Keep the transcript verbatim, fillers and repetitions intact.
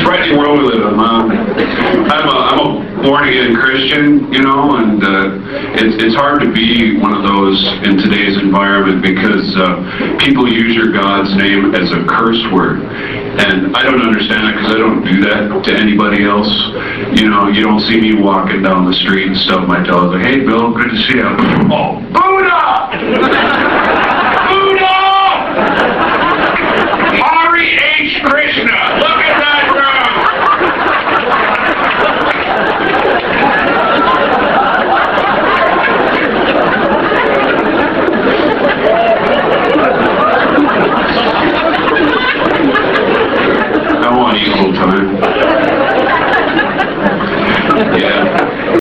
frightening world we live in. Uh, I'm a, I'm a born-again Christian, you know, and uh, it's, it's hard to be one of those in today's environment because uh, people use your God's name as a curse word. And I don't understand it because I don't do that to anybody else. You know, you don't see me walking down the street and stuff my toes like, hey, Bill, good to see you. Oh, Buddha!